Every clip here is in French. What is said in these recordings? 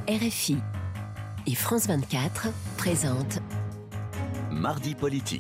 RFI et France 24 présentent Mardi politique.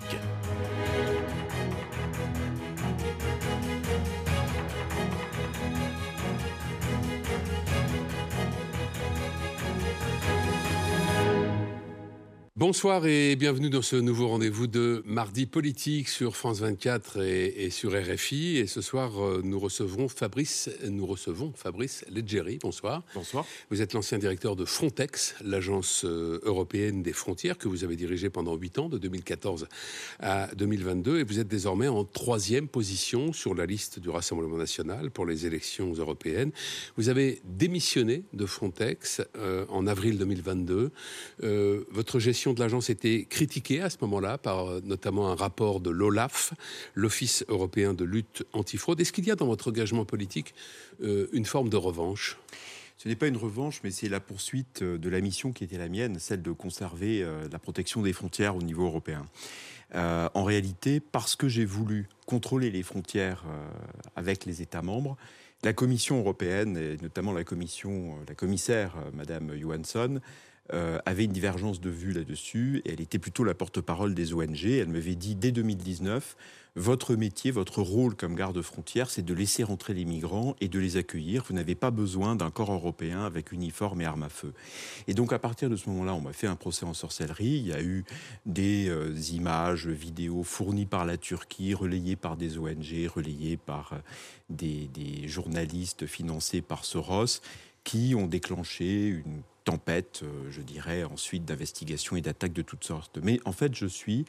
Bonsoir et bienvenue dans ce nouveau rendez-vous de Mardi politique sur France 24 et sur RFI. Et ce soir, nous recevons Fabrice Leggeri. Bonsoir. Bonsoir. Vous êtes l'ancien directeur de Frontex, l'agence européenne des frontières que vous avez dirigée pendant 8 ans, de 2014 à 2022. Et vous êtes désormais en 3e position sur la liste du Rassemblement national pour les élections européennes. Vous avez démissionné de Frontex en avril 2022. Votre gestion de l'agence était critiquée à ce moment-là par notamment un rapport de l'OLAF, l'Office européen de lutte antifraude. Est-ce qu'il y a dans votre engagement politique une forme de revanche ? Ce n'est pas une revanche, mais c'est la poursuite de la mission qui était la mienne, celle de conserver la protection des frontières au niveau européen. En réalité, parce que j'ai voulu contrôler les frontières avec les États membres, la Commission européenne, et notamment la commissaire, Madame Johansson, avait une divergence de vue là-dessus, et elle était plutôt la porte-parole des ONG. Elle m'avait dit, dès 2019, votre métier, votre rôle comme garde-frontière, c'est de laisser rentrer les migrants et de les accueillir. Vous n'avez pas besoin d'un corps européen avec uniforme et armes à feu. Et donc, à partir de ce moment-là, on m'a fait un procès en sorcellerie. Il y a eu des images, vidéos fournies par la Turquie, relayées par des ONG, relayées par des journalistes financés par Soros, qui ont déclenché une tempête, je dirais, ensuite d'investigations et d'attaques de toutes sortes. Mais en fait,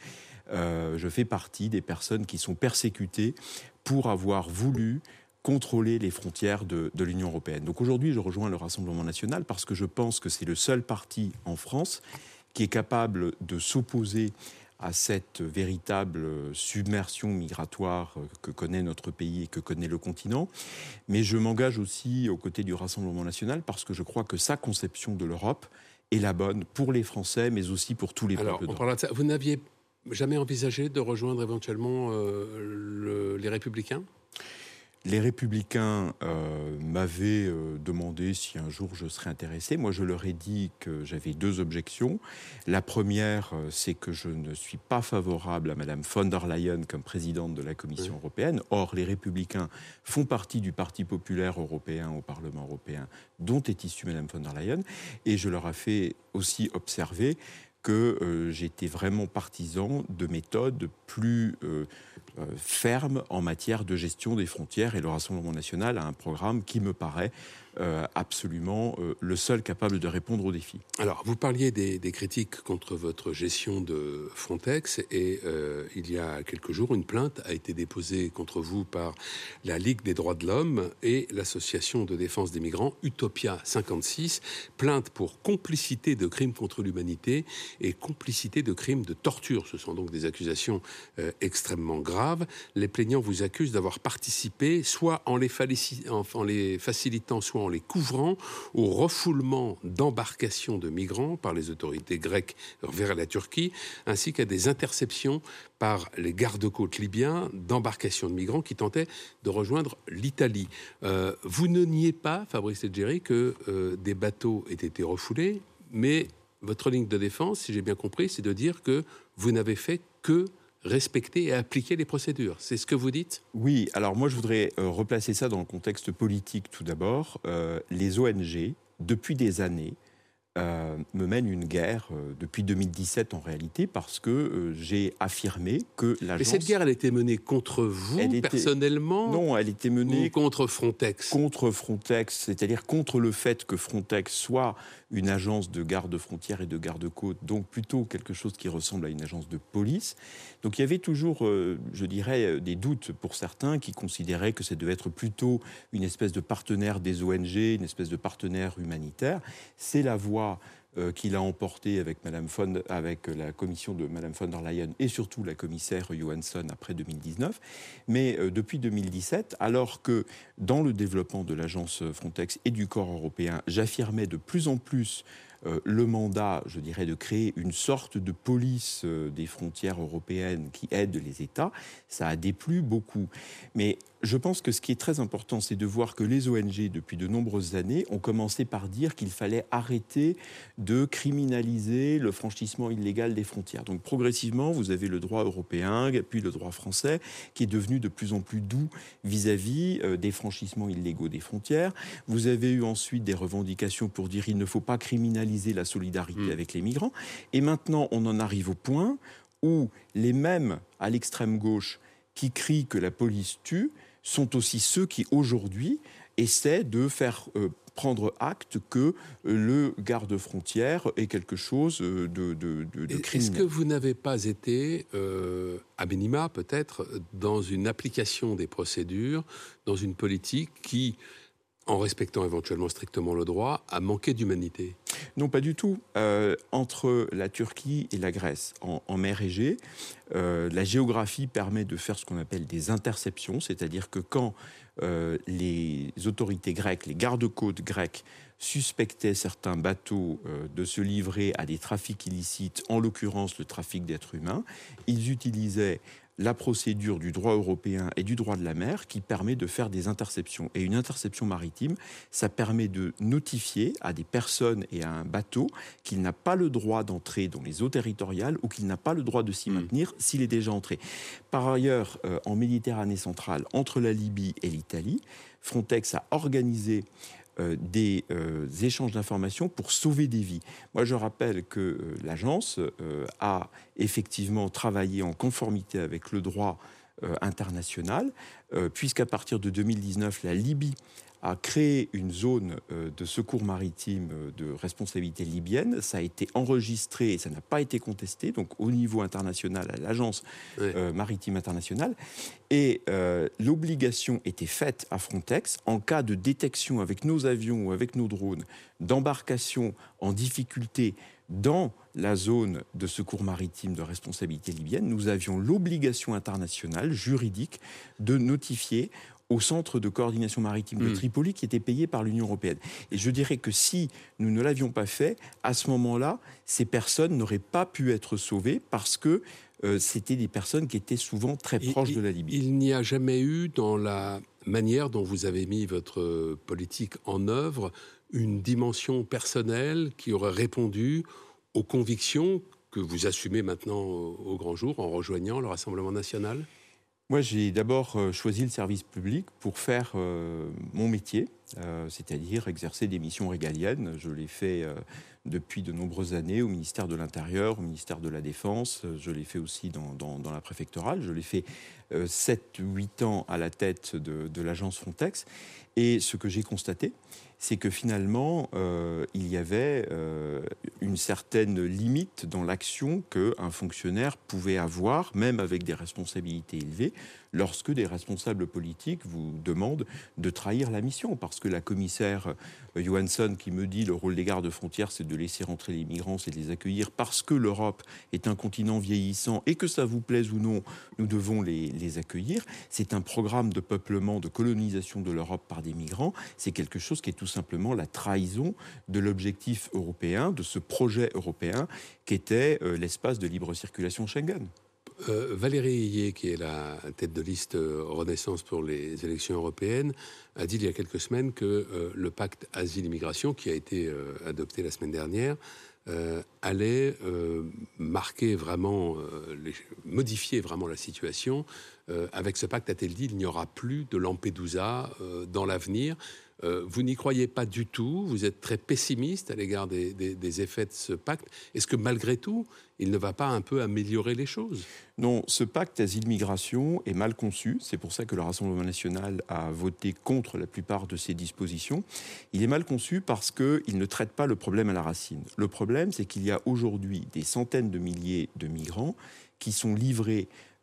je fais partie des personnes qui sont persécutées pour avoir voulu contrôler les frontières de l'Union européenne. Donc aujourd'hui, je rejoins le Rassemblement national parce que je pense que c'est le seul parti en France qui est capable de s'opposer à cette véritable submersion migratoire que connaît notre pays et que connaît le continent. Mais je m'engage aussi aux côtés du Rassemblement national parce que je crois que sa conception de l'Europe est la bonne pour les Français, mais aussi pour tous les peuples d'Europe. Alors, vous n'aviez jamais envisagé de rejoindre éventuellement les Républicains ? Les Républicains m'avaient demandé si un jour je serais intéressé. Moi, je leur ai dit que j'avais 2 objections. La première, c'est que je ne suis pas favorable à Mme von der Leyen comme présidente de la Commission européenne. Or, les Républicains font partie du Parti populaire européen au Parlement européen, dont est issue Mme von der Leyen. Et je leur ai fait aussi observer que j'étais vraiment partisan de méthodes plus fermes en matière de gestion des frontières. Et le Rassemblement national a un programme qui me paraît absolument le seul capable de répondre aux défis. Alors, vous parliez des critiques contre votre gestion de Frontex et il y a quelques jours, une plainte a été déposée contre vous par la Ligue des droits de l'homme et l'association de défense des migrants Utopia 56, plainte pour complicité de crimes contre l'humanité et complicité de crimes de torture. Ce sont donc des accusations extrêmement graves. Les plaignants vous accusent d'avoir participé, soit en les facilitant, soit en les couvrant, au refoulement d'embarcations de migrants par les autorités grecques vers la Turquie, ainsi qu'à des interceptions par les gardes-côtes libyens d'embarcations de migrants qui tentaient de rejoindre l'Italie. Vous ne niez pas, Fabrice Leggeri, que des bateaux aient été refoulés, mais votre ligne de défense, si j'ai bien compris, c'est de dire que vous n'avez fait que respecter et appliquer les procédures. C'est ce que vous dites ? Oui, alors moi je voudrais replacer ça dans le contexte politique tout d'abord. Les ONG, depuis des années, me mènent une guerre depuis 2017 en réalité parce que j'ai affirmé que l'agence... Mais cette guerre, elle était menée contre vous personnellement ? Non, elle était menée... Ou contre Frontex ? Contre Frontex, c'est-à-dire contre le fait que Frontex soit une agence de garde-frontières et de garde-côtes, donc plutôt quelque chose qui ressemble à une agence de police. Donc il y avait toujours, je dirais, des doutes pour certains qui considéraient que ça devait être plutôt une espèce de partenaire des ONG, une espèce de partenaire humanitaire. C'est la voie qu'il a emporté avec la commission de Mme von der Leyen et surtout la commissaire Johansson après 2019. Mais depuis 2017, alors que dans le développement de l'agence Frontex et du corps européen, j'affirmais de plus en plus le mandat, je dirais, de créer une sorte de police des frontières européennes qui aide les États, ça a déplu beaucoup. Mais je pense que ce qui est très important, c'est de voir que les ONG, depuis de nombreuses années, ont commencé par dire qu'il fallait arrêter de criminaliser le franchissement illégal des frontières. Donc progressivement, vous avez le droit européen, puis le droit français, qui est devenu de plus en plus doux vis-à-vis des franchissements illégaux des frontières. Vous avez eu ensuite des revendications pour dire qu'il ne faut pas criminaliser la solidarité avec les migrants. Et maintenant, on en arrive au point où les mêmes à l'extrême gauche qui crient que la police tue sont aussi ceux qui, aujourd'hui, essaient de faire prendre acte que le garde-frontière est quelque chose de criminel. Est-ce que vous n'avez pas été, à minima peut-être, dans une application des procédures, dans une politique qui, en respectant éventuellement strictement le droit, a manqué d'humanité ? Non, pas du tout. Entre la Turquie et la Grèce, en mer Égée, la géographie permet de faire ce qu'on appelle des interceptions, c'est-à-dire que quand les autorités grecques, les gardes-côtes grecs, suspectaient certains bateaux de se livrer à des trafics illicites, en l'occurrence le trafic d'êtres humains, ils utilisaient la procédure du droit européen et du droit de la mer qui permet de faire des interceptions. Et une interception maritime, ça permet de notifier à des personnes et à un bateau qu'il n'a pas le droit d'entrer dans les eaux territoriales ou qu'il n'a pas le droit de s'y maintenir s'il est déjà entré. Par ailleurs, en Méditerranée centrale, entre la Libye et l'Italie, Frontex a organisé des échanges d'informations pour sauver des vies. Moi, je rappelle que l'agence a effectivement travaillé en conformité avec le droit international, puisqu'à partir de 2019, la Libye a créé une zone de secours maritime de responsabilité libyenne. Ça a été enregistré et ça n'a pas été contesté, donc au niveau international, à l'agence maritime internationale. Et l'obligation était faite à Frontex, en cas de détection avec nos avions ou avec nos drones, d'embarcations en difficulté dans la zone de secours maritime de responsabilité libyenne, nous avions l'obligation internationale, juridique, de notifier au centre de coordination maritime de Tripoli qui était payé par l'Union européenne. Et je dirais que si nous ne l'avions pas fait, à ce moment-là, ces personnes n'auraient pas pu être sauvées parce que c'était des personnes qui étaient souvent très proches de la Libye. Il n'y a jamais eu, dans la manière dont vous avez mis votre politique en œuvre, une dimension personnelle qui aurait répondu aux convictions que vous assumez maintenant au grand jour en rejoignant le Rassemblement national ? Moi, j'ai d'abord choisi le service public pour faire mon métier, c'est-à-dire exercer des missions régaliennes. Je l'ai fait depuis de nombreuses années au ministère de l'Intérieur, au ministère de la Défense. Je l'ai fait aussi dans la préfectorale. Je l'ai fait 7-8 ans à la tête de l'agence Frontex. Et ce que j'ai constaté, c'est que finalement, il y avait une certaine limite dans l'action qu'un fonctionnaire pouvait avoir, même avec des responsabilités élevées, lorsque des responsables politiques vous demandent de trahir la mission. Parce que la commissaire Johansson qui me dit le rôle des gardes-frontières, c'est de laisser rentrer les migrants, c'est de les accueillir, parce que l'Europe est un continent vieillissant et que ça vous plaise ou non, nous devons les accueillir. C'est un programme de peuplement, de colonisation de l'Europe par des migrants. C'est quelque chose qui est tout simplement la trahison de l'objectif européen, de ce projet européen qu'était l'espace de libre circulation Schengen. Valérie Hillier, qui est la tête de liste Renaissance pour les élections européennes, a dit il y a quelques semaines que le pacte asile-immigration, qui a été adopté la semaine dernière, allait marquer vraiment, modifier vraiment la situation. Avec ce pacte, a-t-elle dit, il n'y aura plus de Lampedusa dans l'avenir. Vous n'y croyez pas du tout, vous êtes très pessimiste à l'égard des effets de ce pacte. Est-ce que malgré tout, il ne va pas un peu améliorer les choses ? Non, ce pacte asile-migration est mal conçu. C'est pour ça que le Rassemblement national a voté contre la plupart de ses dispositions. Il est mal conçu parce qu'il ne traite pas le problème à la racine. Le problème, c'est qu'il y a aujourd'hui des centaines de milliers de migrants qui sont livrés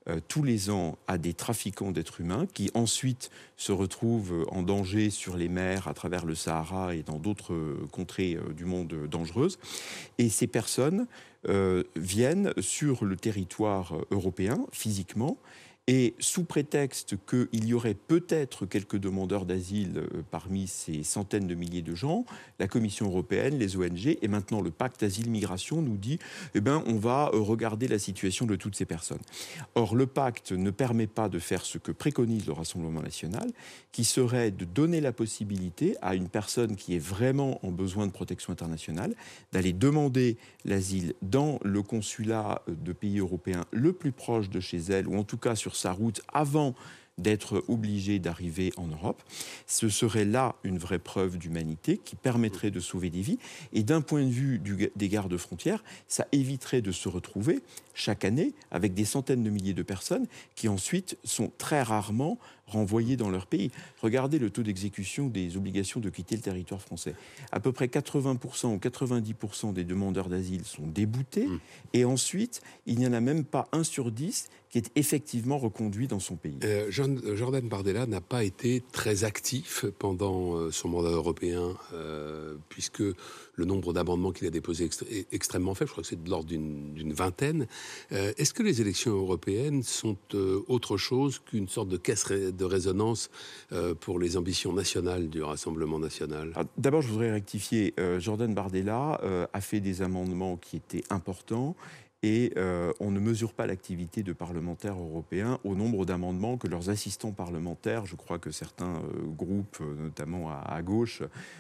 tous les ans à des trafiquants d'êtres humains qui ensuite se retrouvent en danger sur les mers à travers le Sahara et dans d'autres contrées du monde dangereuses. Et ces personnes viennent sur le territoire européen physiquement. Et sous prétexte qu'il y aurait peut-être quelques demandeurs d'asile parmi ces centaines de milliers de gens, la Commission européenne, les ONG et maintenant le pacte asile-migration nous dit on va regarder la situation de toutes ces personnes. Or, le pacte ne permet pas de faire ce que préconise le Rassemblement national, qui serait de donner la possibilité à une personne qui est vraiment en besoin de protection internationale d'aller demander l'asile dans le consulat de pays européens le plus proche de chez elle, ou en tout cas sur sa route avant d'être obligé d'arriver en Europe. Ce serait là une vraie preuve d'humanité qui permettrait de sauver des vies. Et d'un point de vue des gardes-frontières, ça éviterait de se retrouver chaque année avec des centaines de milliers de personnes qui ensuite sont très rarement renvoyées dans leur pays. Regardez le taux d'exécution des obligations de quitter le territoire français. À peu près 80% ou 90% des demandeurs d'asile sont déboutés et ensuite, il n'y en a même pas 1 sur 10 qui est effectivement reconduit dans son pays. Jordan Bardella n'a pas été très actif pendant son mandat européen, puisque le nombre d'amendements qu'il a déposés est extrêmement faible. Je crois que c'est de l'ordre d'une vingtaine. Est-ce que les élections européennes sont autre chose qu'une sorte de caisse de résonance pour les ambitions nationales du Rassemblement national ? Alors, d'abord, je voudrais rectifier. Jordan Bardella a fait des amendements qui étaient importants. Et on ne mesure pas l'activité de parlementaires européens au nombre d'amendements que leurs assistants parlementaires, je crois que certains groupes, notamment à gauche,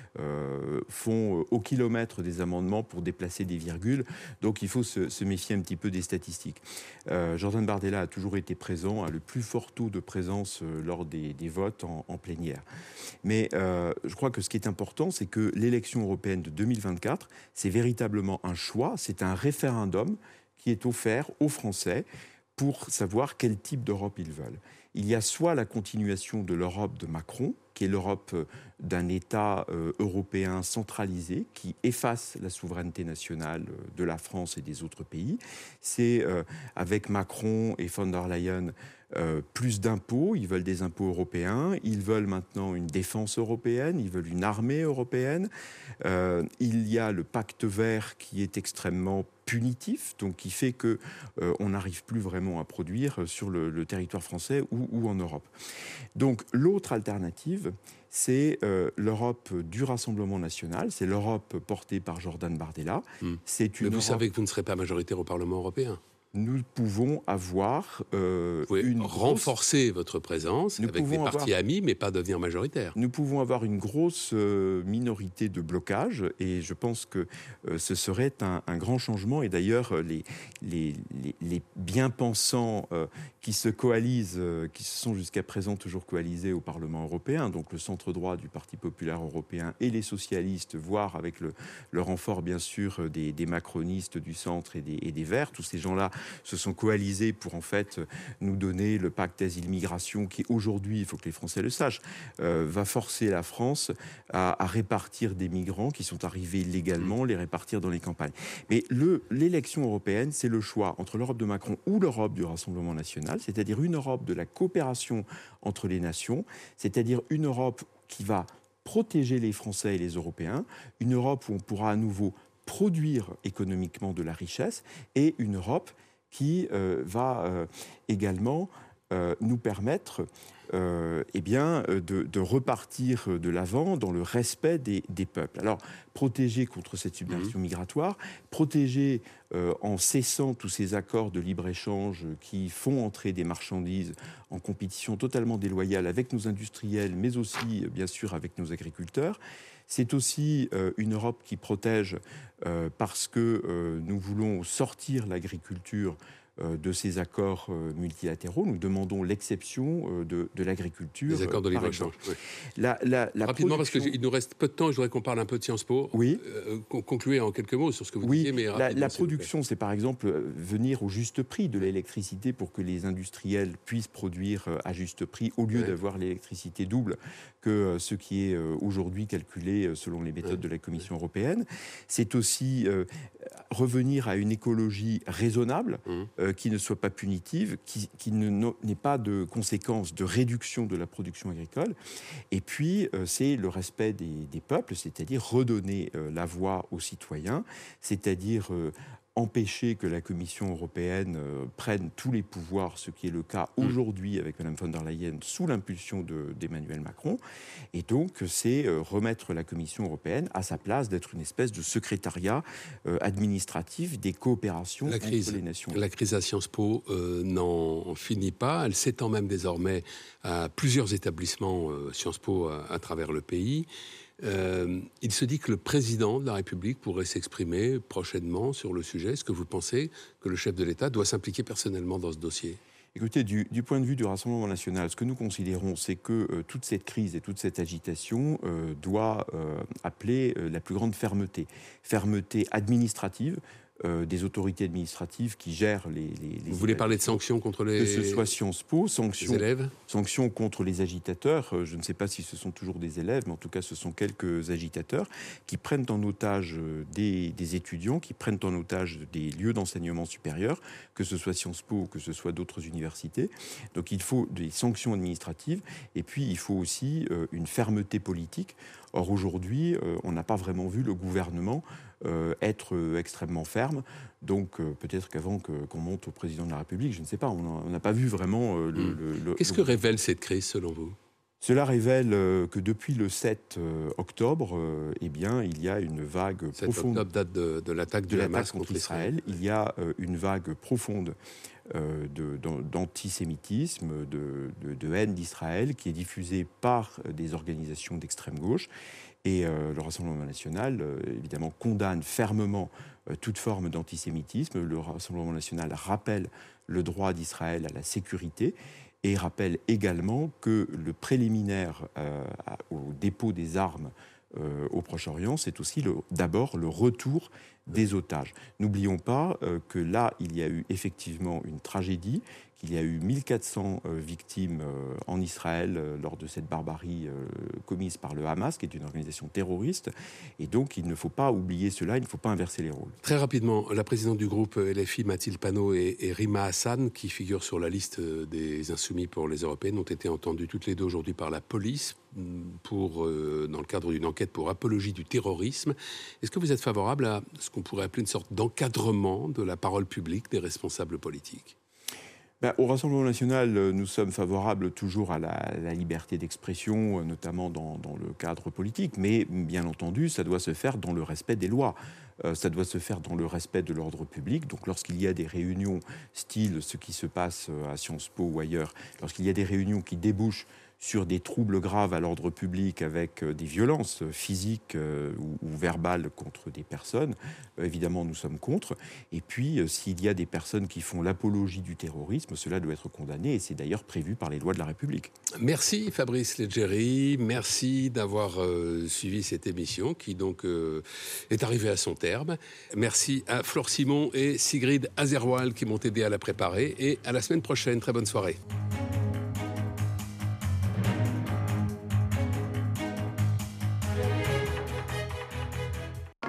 font au kilomètre des amendements pour déplacer des virgules. Donc il faut se méfier un petit peu des statistiques. Jordan Bardella a toujours été présent, a le plus fort taux de présence lors des votes en plénière. Mais je crois que ce qui est important, c'est que l'élection européenne de 2024, c'est véritablement un choix, c'est un référendum qui est offert aux Français pour savoir quel type d'Europe ils veulent. Il y a soit la continuation de l'Europe de Macron, qui est l'Europe d'un État européen centralisé, qui efface la souveraineté nationale de la France et des autres pays. C'est avec Macron et von der Leyen plus d'impôts, ils veulent des impôts européens, ils veulent maintenant une défense européenne, ils veulent une armée européenne. Il y a le pacte vert qui est extrêmement punitif, donc qui fait qu'on n'arrive plus vraiment à produire sur le territoire français ou en Europe. Donc l'autre alternative, c'est l'Europe du Rassemblement national, c'est l'Europe portée par Jordan Bardella. C'est une Mais vous savez que vous ne serez pas majoritaire au Parlement européen. Nous pouvons avoir renforcer votre présence avec des partis amis, mais pas devenir majoritaire. Nous pouvons avoir une grosse minorité de blocage, et je pense que ce serait un grand changement. Et d'ailleurs, les bien-pensants qui se coalisent, qui se sont jusqu'à présent toujours coalisés au Parlement européen, donc le centre droit du Parti populaire européen et les socialistes, voire avec le renfort bien sûr des macronistes du centre et des Verts, tous ces gens-là se sont coalisés pour en fait nous donner le pacte asile-migration qui aujourd'hui, il faut que les Français le sachent, va forcer la France à répartir des migrants qui sont arrivés illégalement, les répartir dans les campagnes. Mais l'élection européenne, c'est le choix entre l'Europe de Macron ou l'Europe du Rassemblement national, c'est-à-dire une Europe de la coopération entre les nations, c'est-à-dire une Europe qui va protéger les Français et les Européens, une Europe où on pourra à nouveau produire économiquement de la richesse, et une Europe qui va également nous permettre de repartir de l'avant dans le respect des peuples. Alors, protéger contre cette submersion migratoire, protéger en cessant tous ces accords de libre-échange qui font entrer des marchandises en compétition totalement déloyale avec nos industriels, mais aussi, bien sûr, avec nos agriculteurs. C'est aussi une Europe qui protège parce que nous voulons sortir l'agriculture de ces accords multilatéraux. Nous demandons l'exception de l'agriculture. Les accords de libre-échange. Oui. Rapidement, parce qu'il nous reste peu de temps, je voudrais qu'on parle un peu de Sciences Po. Oui. Concluez en quelques mots sur ce que vous disiez. Mais la production, c'est par exemple venir au juste prix de l'électricité pour que les industriels puissent produire à juste prix, au lieu d'avoir l'électricité double que ce qui est aujourd'hui calculé selon les méthodes de la Commission européenne. C'est aussi revenir à une écologie raisonnable, qui ne soit pas punitive, qui n'ait pas de conséquences de réduction de la production agricole. Et puis, c'est le respect des peuples, c'est-à-dire redonner la voix aux citoyens, c'est-à-dire empêcher que la Commission européenne prenne tous les pouvoirs, ce qui est le cas aujourd'hui avec Mme von der Leyen sous l'impulsion d'Emmanuel Macron. Et donc, c'est remettre la Commission européenne à sa place d'être une espèce de secrétariat administratif des coopérations entre les nations. La crise à Sciences Po n'en finit pas. Elle s'étend même désormais à plusieurs établissements Sciences Po à travers le pays. Il se dit que le président de la République pourrait s'exprimer prochainement sur le sujet. Est-ce que vous pensez que le chef de l'État doit s'impliquer personnellement dans ce dossier ? Écoutez, du point de vue du Rassemblement national, ce que nous considérons, c'est que toute cette crise et toute cette agitation doit appeler la plus grande fermeté. Fermeté administrative, des autorités administratives qui gèrent les Vous voulez parler de sanctions contre les élèves ? Que ce soit Sciences Po, sanctions contre les agitateurs. Je ne sais pas si ce sont toujours des élèves, mais en tout cas, ce sont quelques agitateurs qui prennent en otage des étudiants, qui prennent en otage des lieux d'enseignement supérieur, que ce soit Sciences Po ou que ce soit d'autres universités. Donc il faut des sanctions administratives et puis il faut aussi une fermeté politique. Or aujourd'hui, on n'a pas vraiment vu le gouvernement être extrêmement ferme. Donc peut-être qu'avant qu'on monte au président de la République, je ne sais pas, on n'a pas vu vraiment Qu'est-ce que révèle cette crise selon vous ? Cela révèle que depuis le 7 octobre, eh bien, il y a une vague profonde... 7 octobre, date de l'attaque du Hamas contre Israël. Il y a une vague profonde d'antisémitisme, de haine d'Israël, qui est diffusée par des organisations d'extrême gauche. Et le Rassemblement national, évidemment, condamne fermement toute forme d'antisémitisme. Le Rassemblement national rappelle le droit d'Israël à la sécurité et rappelle également que le préliminaire au dépôt des armes au Proche-Orient, c'est aussi d'abord le retour des otages. N'oublions pas que là, il y a eu effectivement une tragédie, qu'il y a eu 1400 victimes en Israël lors de cette barbarie commise par le Hamas, qui est une organisation terroriste. Et donc, il ne faut pas oublier cela, il ne faut pas inverser les rôles. Très rapidement, la présidente du groupe LFI, Mathilde Panot, et Rima Hassan, qui figurent sur la liste des Insoumis pour les Européennes, ont été entendues toutes les deux aujourd'hui par la police dans le cadre d'une enquête pour apologie du terrorisme. Est-ce que vous êtes favorable à ce qu'on pourrait appeler une sorte d'encadrement de la parole publique des responsables politiques ? Au Rassemblement national, nous sommes favorables toujours à la liberté d'expression, notamment dans le cadre politique, mais bien entendu, ça doit se faire dans le respect des lois. Ça doit se faire dans le respect de l'ordre public. Donc lorsqu'il y a des réunions style ce qui se passe à Sciences Po ou ailleurs, lorsqu'il y a des réunions qui débouchent sur des troubles graves à l'ordre public avec des violences physiques ou verbales contre des personnes, évidemment nous sommes contre. Et puis s'il y a des personnes qui font l'apologie du terrorisme, cela doit être condamné et c'est d'ailleurs prévu par les lois de la République. Merci Fabrice Leggeri, merci d'avoir suivi cette émission qui donc est arrivée à son terme. Merci à Flore Simon et Sigrid Azerwal qui m'ont aidé à la préparer et à la semaine prochaine. Très bonne soirée.